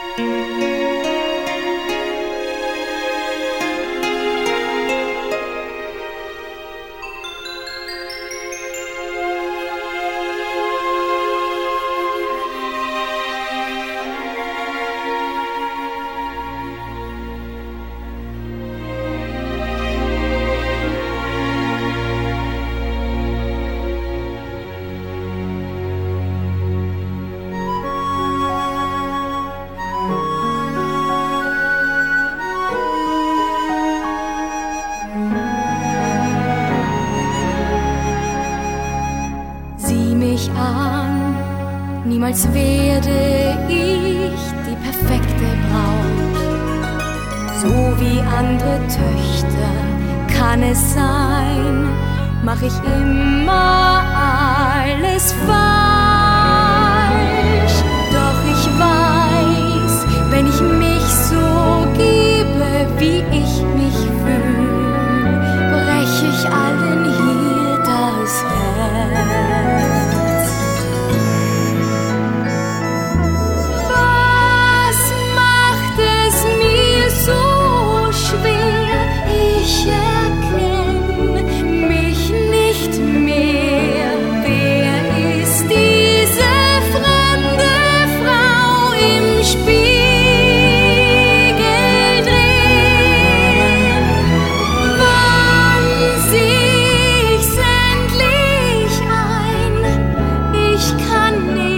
Niemals werde ich die perfekte Braut. So wie andere Töchter kann es sein, mach ich immer alles falsch. Doch ich weiß, wenn ich mich so gebe, wie ich mich fühl, brech ich allen hier das Herz. Ich erkenn mich nicht mehr. Wer ist diese fremde Frau im Spiegel drehen? Wann sieh ich's endlich ein? Ich kann nicht